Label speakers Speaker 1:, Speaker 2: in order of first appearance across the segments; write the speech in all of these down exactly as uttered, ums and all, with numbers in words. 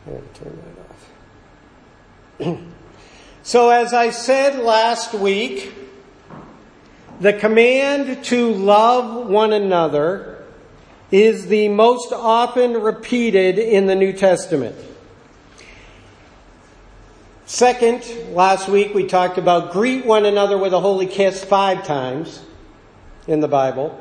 Speaker 1: I gotta turn that off. So as I said last week, the command to love one another is the most often repeated in the New Testament. Second, last week we talked about greet one another with a holy kiss five times in the Bible.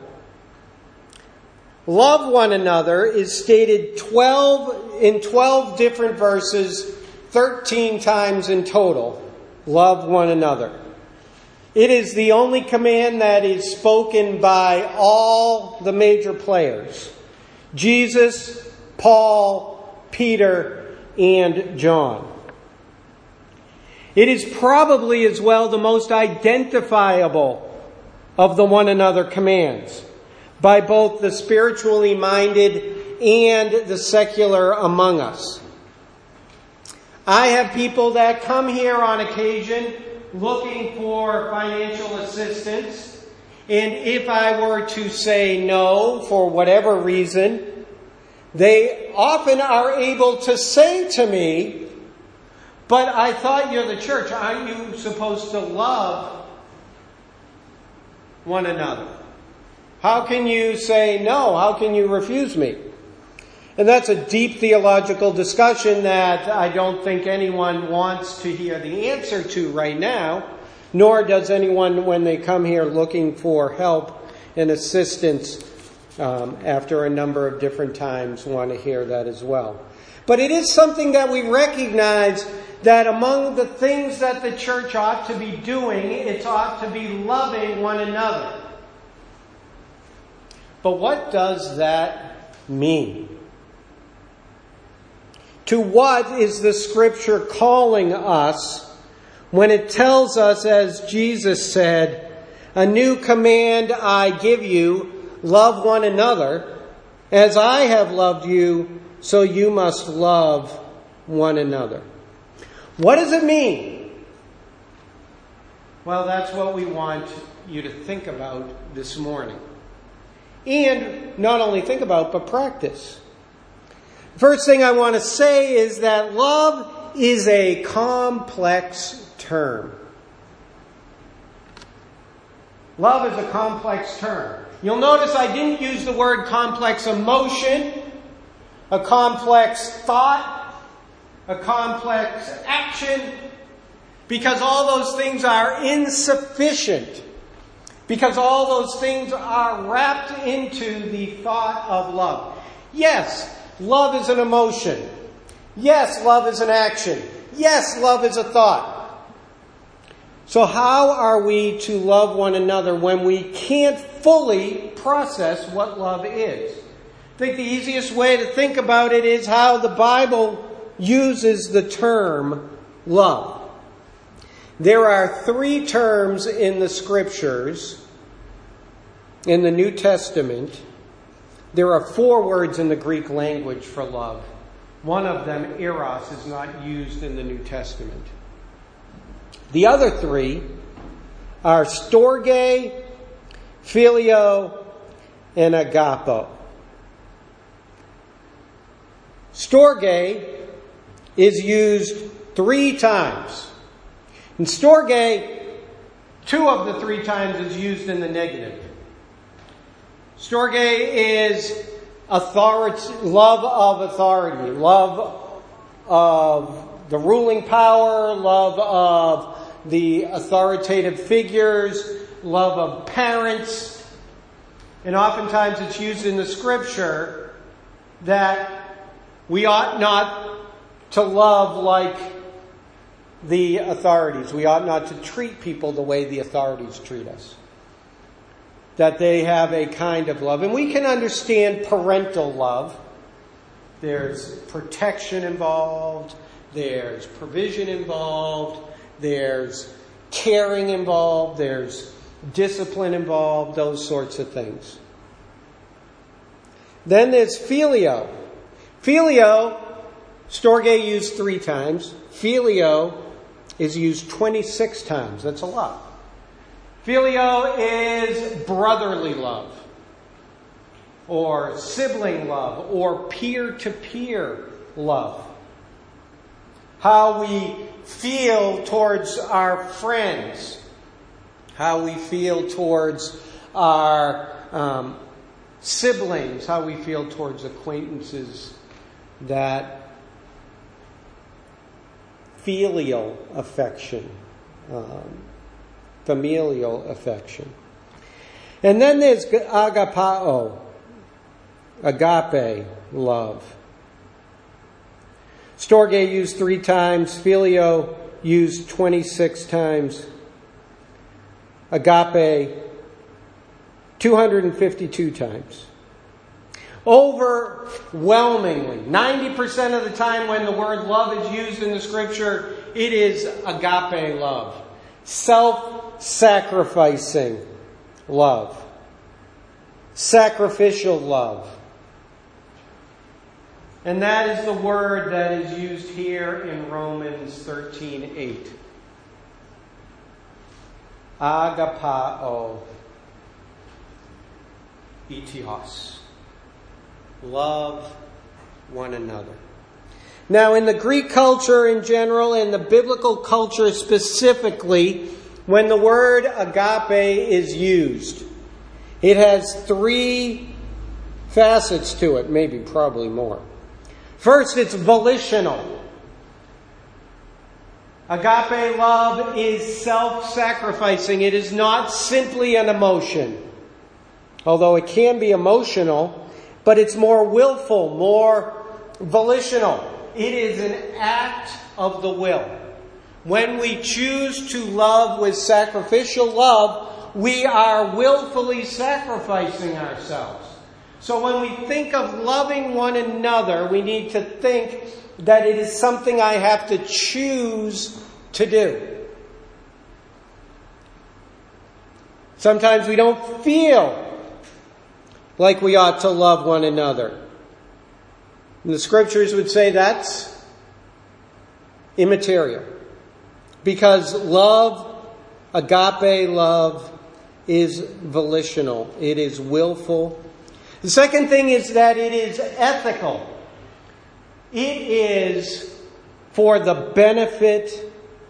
Speaker 1: Love one another is stated twelve in twelve different verses, thirteen times in total. Love one another. It is the only command that is spoken by all the major players. Jesus, Paul, Peter, and John. It is probably as well the most identifiable of the one another commands by both the spiritually minded and the secular among us. I have people that come here on occasion looking for financial assistance, and if I were to say no for whatever reason, they often are able to say to me, "But I thought you're the church. Aren't you supposed to love one another? How can you say no? How can you refuse me?" And that's a deep theological discussion that I don't think anyone wants to hear the answer to right now, nor does anyone when they come here looking for help and assistance um, after a number of different times want to hear that as well. But it is something that we recognize that among the things that the church ought to be doing, it ought to be loving one another. But what does that mean? To what is the Scripture calling us when it tells us, as Jesus said, "A new command I give you, love one another. As I have loved you, so you must love one another." What does it mean? Well, that's what we want you to think about this morning. And not only think about, but practice. First thing I want to say is that love is a complex term. Love is a complex term. You'll notice I didn't use the word complex emotion, a complex thought, a complex action, because all those things are insufficient. Because all those things are wrapped into the thought of love. Yes, love is an emotion. Yes, love is an action. Yes, love is a thought. So how are we to love one another when we can't fully process what love is? I think the easiest way to think about it is how the Bible uses the term love. There are three terms in the Scriptures, in the New Testament. There are four words in the Greek language for love. One of them, eros, is not used in the New Testament. The other three are storge, phileo, and agapo. Storge is used three times. In storge, two of the three times is used in the negative. Storge is authority, love of authority, love of the ruling power, love of the authoritative figures, love of parents. And oftentimes it's used in the Scripture that we ought not to love like the authorities. We ought not to treat people the way the authorities treat us. That they have a kind of love. And we can understand parental love. There's protection involved. There's provision involved. There's caring involved. There's discipline involved. Those sorts of things. Then there's phileo. Phileo, storge used three times. Phileo is used twenty-six times. That's a lot. Phileo is brotherly love, or sibling love, or peer-to-peer love. how we feel towards our friends, how we feel towards our um, siblings, how we feel towards acquaintances, that filial affection, um, familial affection. And then there's agapao, agape love. Storge used three times, filio used twenty-six times, agape two hundred fifty-two times. Overwhelmingly, ninety percent of the time when the word love is used in the scripture, it is agape love. Self-sacrificing love. Sacrificial love. And that is the word that is used here in Romans thirteen eight. Agapao etios. Love one another. Now, in the Greek culture in general, and the biblical culture specifically, when the word agape is used, it has three facets to it, maybe probably more. First, it's volitional. Agape love is self-sacrificing. It is not simply an emotion, although it can be emotional. But it's more willful, more volitional. It is an act of the will. When we choose to love with sacrificial love, we are willfully sacrificing ourselves. So when we think of loving one another, we need to think that it is something I have to choose to do. Sometimes we don't feel like we ought to love one another. And the scriptures would say that's immaterial. Because love, agape love, is volitional. It is willful. The second thing is that it is ethical. It is for the benefit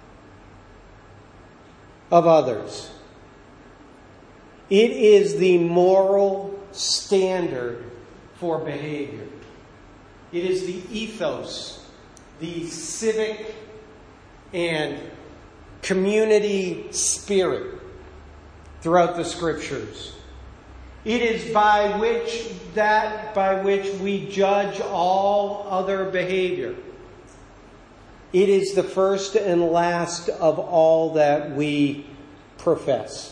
Speaker 1: of others. It is the moral standard for behavior. It is the ethos, the civic and community spirit throughout the scriptures. It is by which that by which we judge all other behavior. It is the first and last of all that we profess,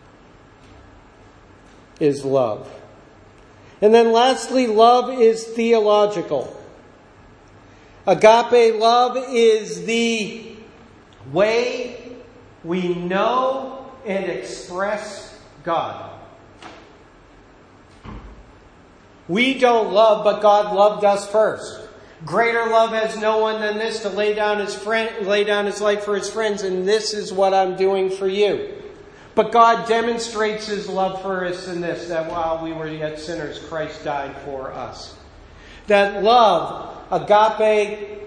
Speaker 1: is love. And then lastly, love is theological. Agape love is the way we know and express God. We don't love, but God loved us first. Greater love has no one than this, to lay down his friend, lay down his life for his friends, and this is what I'm doing for you. But God demonstrates his love for us in this, that while we were yet sinners, Christ died for us. That love, agape,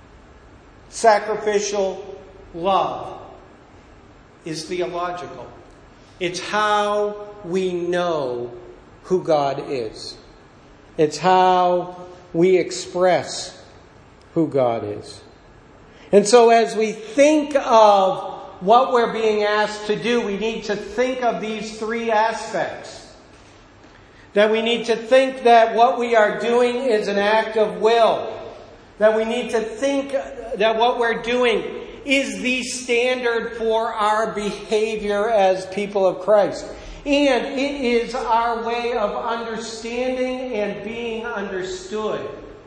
Speaker 1: sacrificial love, is theological. It's how we know who God is. It's how we express who God is. And so as we think of what we're being asked to do, we need to think of these three aspects. That we need to think that what we are doing is an act of will. That we need to think that what we're doing is the standard for our behavior as people of Christ. And it is our way of understanding and being understood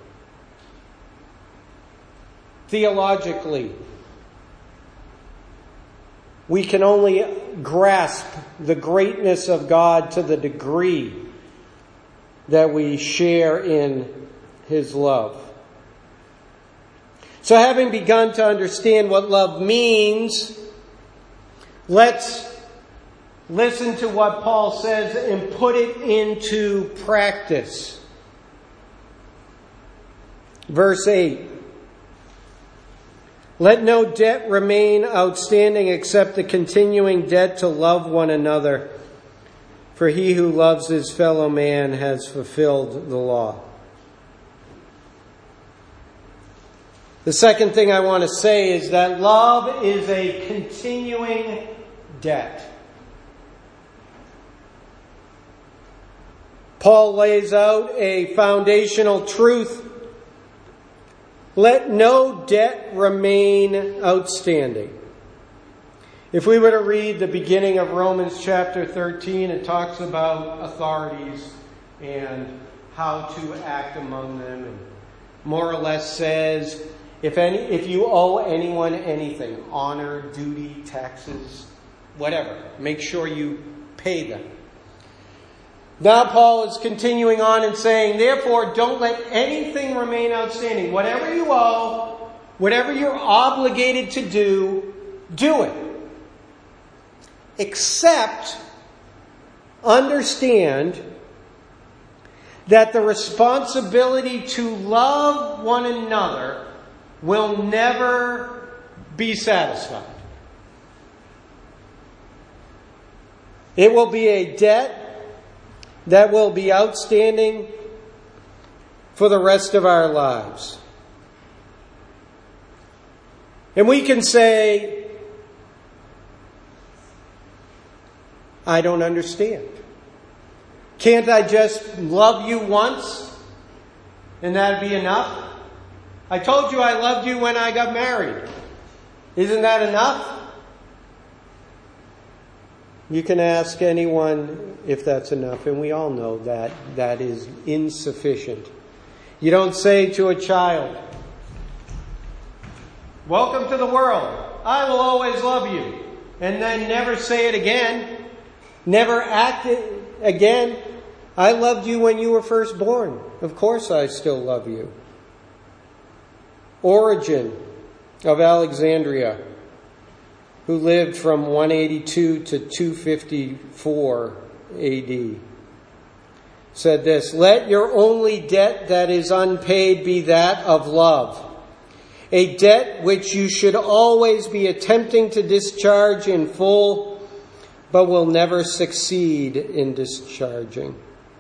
Speaker 1: theologically. We can only grasp the greatness of God to the degree that we share in his love. So having begun to understand what love means, let's listen to what Paul says and put it into practice. Verse eight. Let no debt remain outstanding except the continuing debt to love one another. For he who loves his fellow man has fulfilled the law. The second thing I want to say is that love is a continuing debt. Paul lays out a foundational truth. Let no debt remain outstanding. If we were to read the beginning of Romans chapter thirteen, it talks about authorities and how to act among them, and more or less says, if any, if you owe anyone anything, honor, duty, taxes, whatever, make sure you pay them. Now Paul is continuing on and saying, therefore, don't let anything remain outstanding. Whatever you owe, whatever you're obligated to do, do it. Except, understand that the responsibility to love one another will never be satisfied. It will be a debt that will be outstanding for the rest of our lives. And we can say, I don't understand. Can't I just love you once and that'd be enough? I told you I loved you when I got married. Isn't that enough? You can ask anyone if that's enough, and we all know that that is insufficient. You don't say to a child, welcome to the world, I will always love you, and then never say it again, never act it again. I loved you when you were first born. Of course I still love you. Origen of Alexandria, who lived from one eighty-two to two fifty-four A D, said this, let your only debt that is unpaid be that of love, a debt which you should always be attempting to discharge in full, but will never succeed in discharging.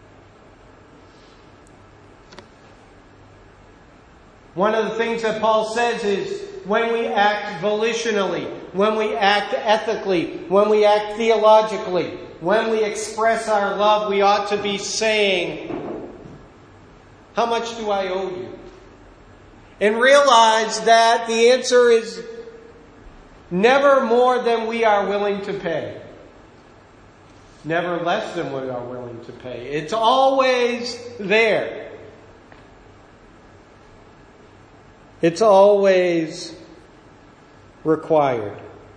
Speaker 1: One of the things that Paul says is when we act volitionally, when we act ethically, when we act theologically, when we express our love, we ought to be saying, how much do I owe you? And realize that the answer is never more than we are willing to pay. Never less than we are willing to pay. It's always there. It's always required.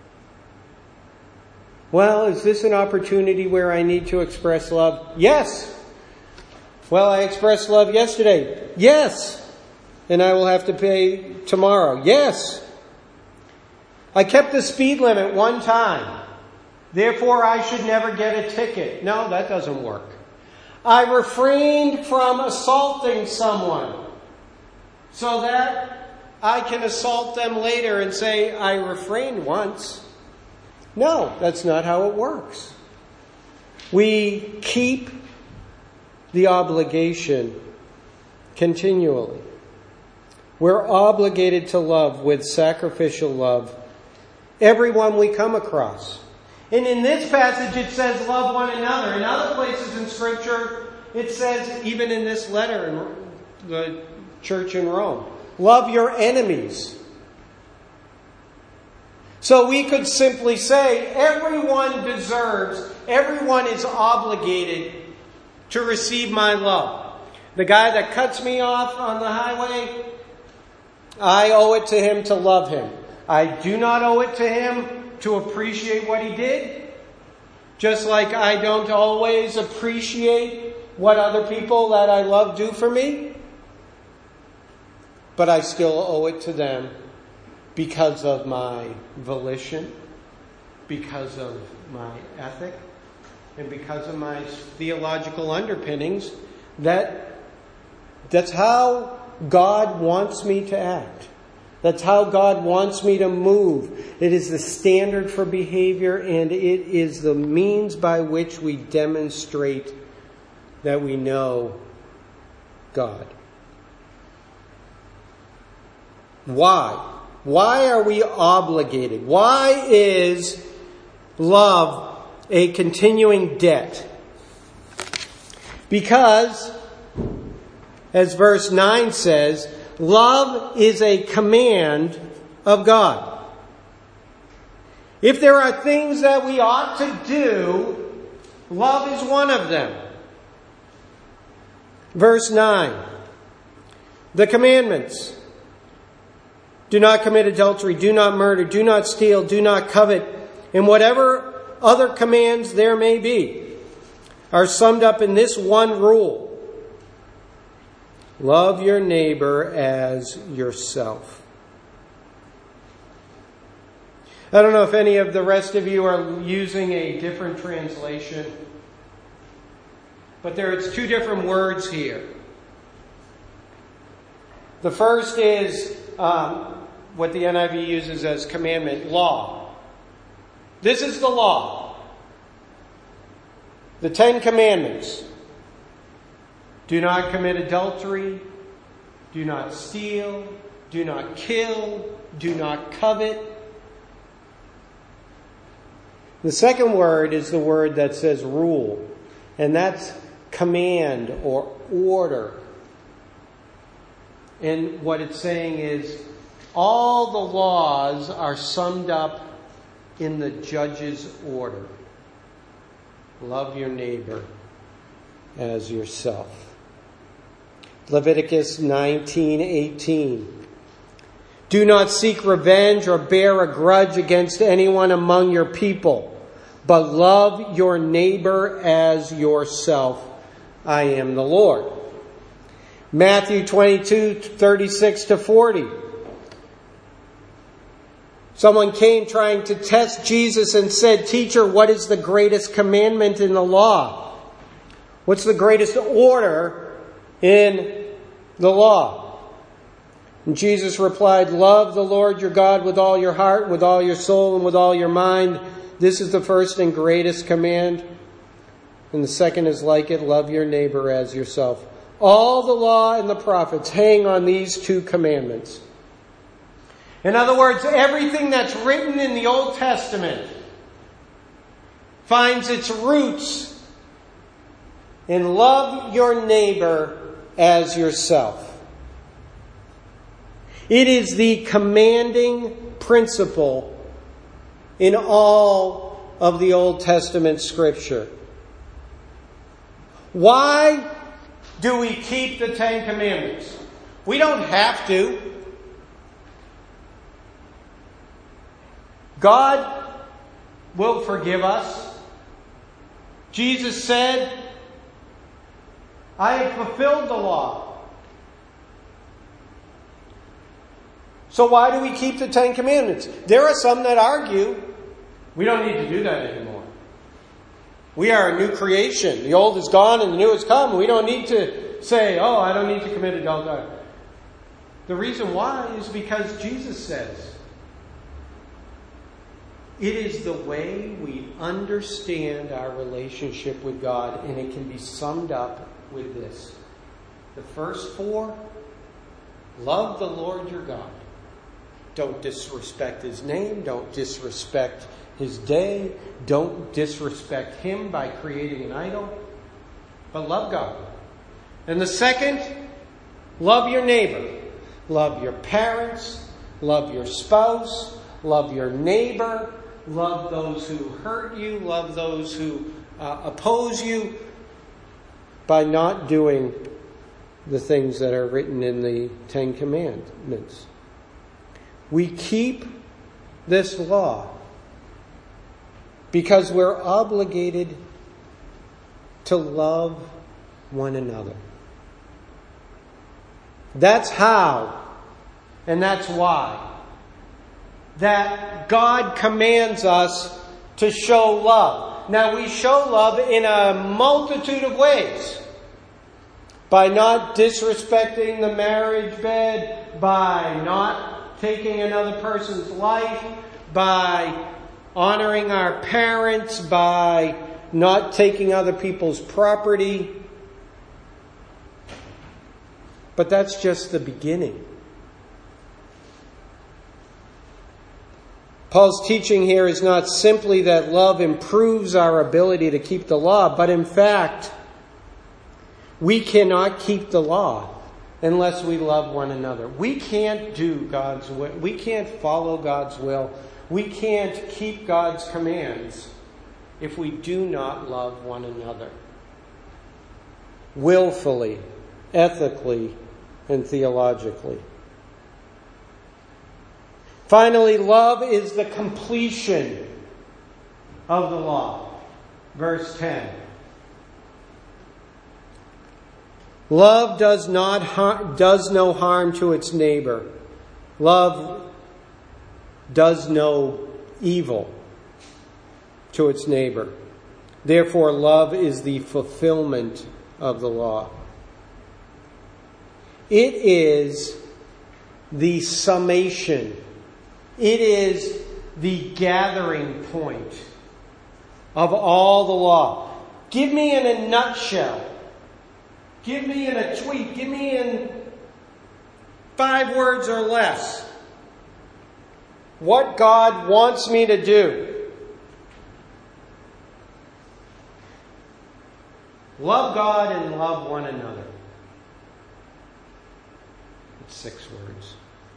Speaker 1: Well, is this an opportunity where I need to express love? Yes. Well, I expressed love yesterday. Yes. And I will have to pay tomorrow. Yes. I kept the speed limit one time. Therefore, I should never get a ticket. No, that doesn't work. I refrained from assaulting someone so that I can assault them later and say, I refrained once. No, that's not how it works. We keep the obligation continually. We're obligated to love with sacrificial love everyone we come across. And in this passage it says love one another. In other places in Scripture it says, even in this letter in the church in Rome, love your enemies. So we could simply say everyone deserves, everyone is obligated to receive my love. The guy that cuts me off on the highway, I owe it to him to love him. I do not owe it to him to appreciate what he did. Just like I don't always appreciate what other people that I love do for me. But I still owe it to them because of my volition, because of my ethic, and because of my theological underpinnings. That that's how God wants me to act. That's how God wants me to move. It is the standard for behavior, and it is the means by which we demonstrate that we know God. Why? Why are we obligated? Why is love a continuing debt? Because, as verse nine says, love is a command of God. If there are things that we ought to do, love is one of them. Verse nine, the commandments. Do not commit adultery, do not murder, do not steal, do not covet, and whatever other commands there may be are summed up in this one rule. Love your neighbor as yourself. I don't know if any of the rest of you are using a different translation, but there's two different words here. The first is um, what the N I V uses as commandment, law. This is the law. The Ten Commandments. Do not commit adultery. Do not steal. Do not kill. Do not covet. The second word is the word that says rule. And that's command or order. And what it's saying is all the laws are summed up in the judge's order. Love your neighbor as yourself. Leviticus nineteen eighteen. Do not seek revenge or bear a grudge against anyone among your people, but love your neighbor as yourself. I am the Lord. Matthew twenty-two thirty-six to forty. Someone came trying to test Jesus and said, "Teacher, what is the greatest commandment in the law? What's the greatest order in the law?" And Jesus replied, "Love the Lord your God with all your heart, with all your soul, and with all your mind. This is the first and greatest command. And the second is like it, love your neighbor as yourself. All the law and the prophets hang on these two commandments." In other words, everything that's written in the Old Testament finds its roots in love your neighbor as yourself. It is the commanding principle in all of the Old Testament Scripture. Why do we keep the Ten Commandments? We don't have to. God will forgive us. Jesus said, "I have fulfilled the law." So why do we keep the Ten Commandments? There are some that argue we don't need to do that anymore. We are a new creation. The old is gone and the new has come. We don't need to say, "Oh, I don't need to commit adultery." The reason why is because Jesus says, it is the way we understand our relationship with God, and it can be summed up with this. The first four, love the Lord your God. Don't disrespect His name. Don't disrespect His day. Don't disrespect Him by creating an idol. But love God. And the second, love your neighbor. Love your parents. Love your spouse. Love your neighbor. Love those who hurt you. Love those who uh, oppose you. By not doing the things that are written in the Ten Commandments. We keep this law because we're obligated to love one another. That's how, and that's why, that God commands us to show love. Now, we show love in a multitude of ways. By not disrespecting the marriage bed, by not taking another person's life, by honoring our parents, by not taking other people's property. But that's just the beginning. Paul's teaching here is not simply that love improves our ability to keep the law, but in fact, we cannot keep the law unless we love one another. We can't do God's will. We can't follow God's will. We can't keep God's commands if we do not love one another. Willfully, ethically, and theologically. Finally, love is the completion of the law. Verse ten. Love does not har- does no harm to its neighbor. Love does no evil to its neighbor. Therefore, love is the fulfillment of the law. It is the summation. It is the gathering point of all the law. Give me in a nutshell. Give me in a tweet. Give me in five words or less what God wants me to do. Love God and love one another. It's six words.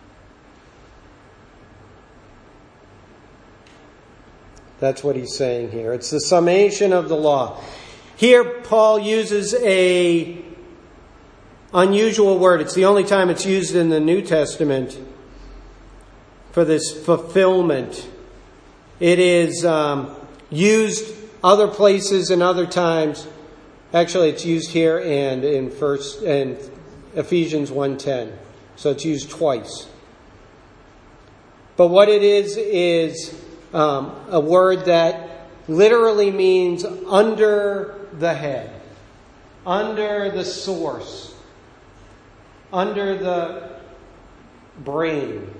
Speaker 1: That's what he's saying here. It's the summation of the law. Here, Paul uses a unusual word. It's the only time it's used in the New Testament for this fulfillment. It is um, used other places and other times. Actually, it's used here and in first and Ephesians one ten. So it's used twice. But what it is is um, a word that literally means under the head, under the source, under the brain.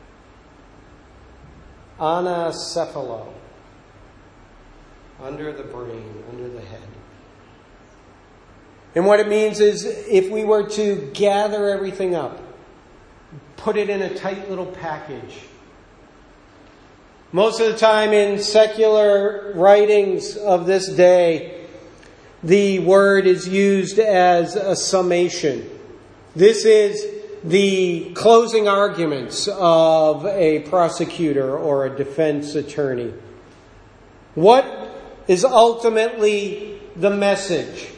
Speaker 1: Anacephalo. Under the brain, under the head. And what it means is if we were to gather everything up, put it in a tight little package. Most of the time in secular writings of this day, the word is used as a summation. This is the closing arguments of a prosecutor or a defense attorney. What is ultimately the message?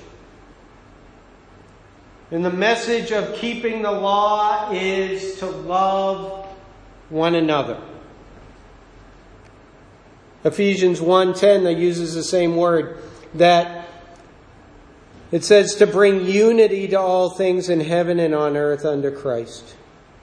Speaker 1: And the message of keeping the law is to love one another. Ephesians one ten that uses the same word, that it says to bring unity to all things in heaven and on earth under Christ.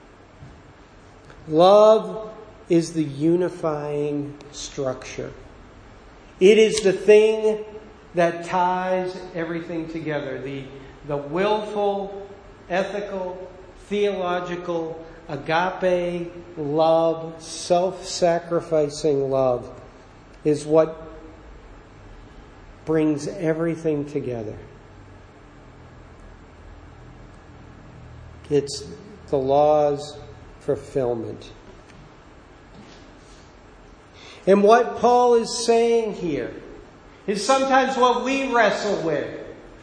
Speaker 1: Love is the unifying structure. It is the thing that ties everything together. The, the willful, ethical, theological, agape love, self-sacrificing love is what brings everything together. It's the law's fulfillment. And what Paul is saying here is sometimes what we wrestle with.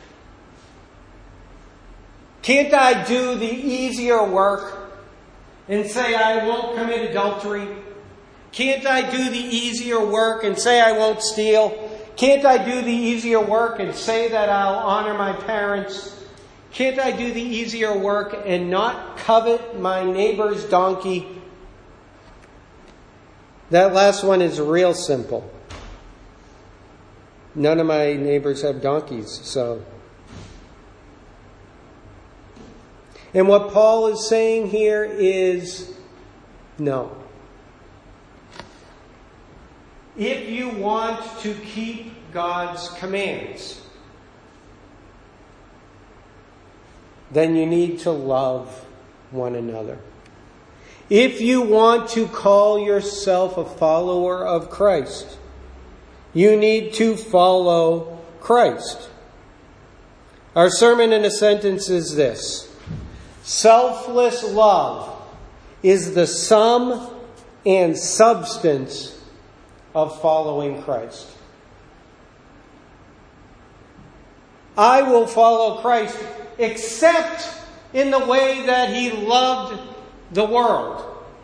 Speaker 1: Can't I do the easier work and say I won't commit adultery? Can't I do the easier work and say I won't steal? Can't I do the easier work and say that I'll honor my parents? Can't I do the easier work and not covet my neighbor's donkey? That last one is real simple. None of my neighbors have donkeys, so. And what Paul is saying here is no. If you want to keep God's commands, then you need to love one another. If you want to call yourself a follower of Christ, you need to follow Christ. Our sermon in a sentence is this: selfless love is the sum and substance of following Christ. I will follow Christ except in the way that he loved the world.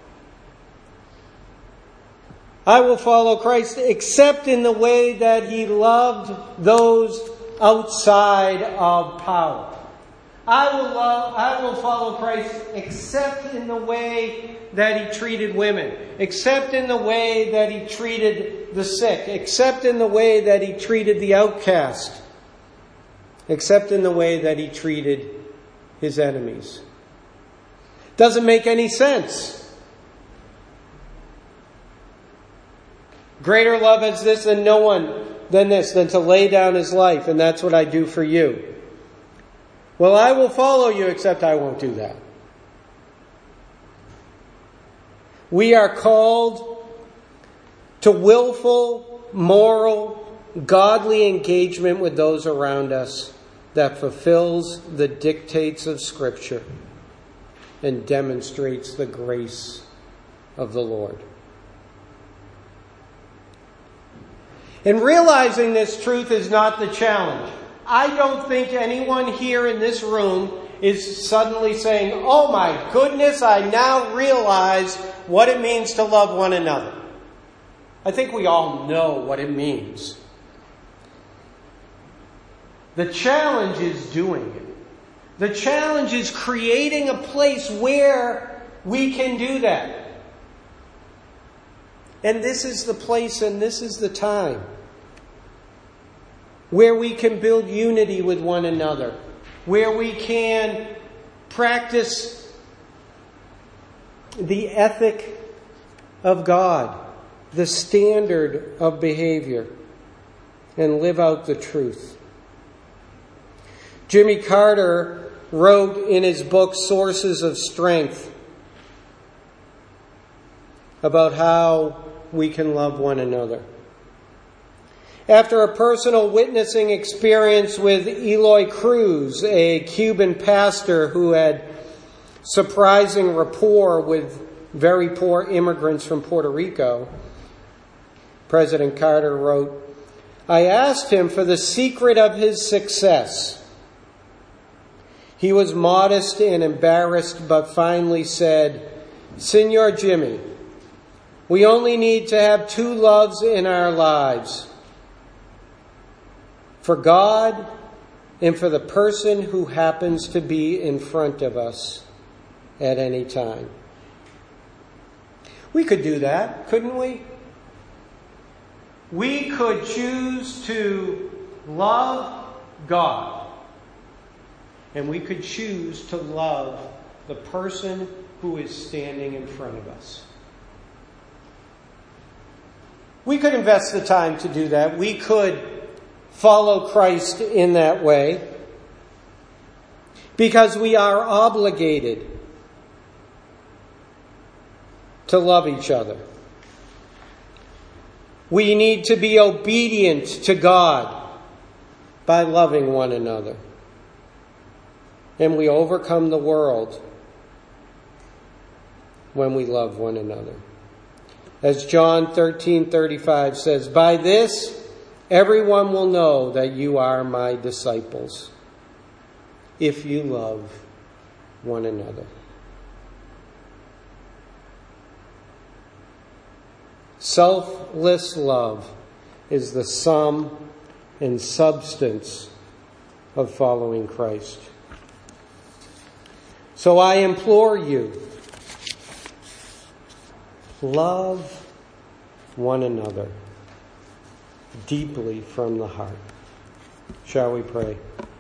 Speaker 1: I will follow Christ except in the way that he loved those outside of power. I will love, I will follow Christ except in the way that he treated women, except in the way that he treated the sick, except in the way that he treated the outcast, except in the way that he treated his enemies. Doesn't make any sense. Greater love is this than no one than this, than to lay down his life, and that's what I do for you. Well, I will follow you, except I won't do that. We are called to willful, moral, godly engagement with those around us that fulfills the dictates of Scripture and demonstrates the grace of the Lord. And realizing this truth is not the challenge. I don't think anyone here in this room is suddenly saying, "Oh my goodness, I now realize what it means to love one another." I think we all know what it means. The challenge is doing it. The challenge is creating a place where we can do that. And this is the place and this is the time where we can build unity with one another, where we can practice the ethic of God, the standard of behavior, and live out the truth. Jimmy Carter wrote in his book, Sources of Strength, about how we can love one another. After a personal witnessing experience with Eloy Cruz, a Cuban pastor who had surprising rapport with very poor immigrants from Puerto Rico, President Carter wrote, "I asked him for the secret of his success. He was modest and embarrassed, but finally said, 'Senor Jimmy, we only need to have two loves in our lives. For God and for the person who happens to be in front of us at any time.'" We could do that, couldn't we? We could choose to love God. And we could choose to love the person who is standing in front of us. We could invest the time to do that. We could follow Christ in that way because we are obligated to love each other. We need to be obedient to God by loving one another. And we overcome the world when we love one another. As John thirteen thirty-five says, "By this everyone will know that you are my disciples, if you love one another." Selfless love is the sum and substance of following Christ. So I implore you, love one another deeply from the heart. Shall we pray?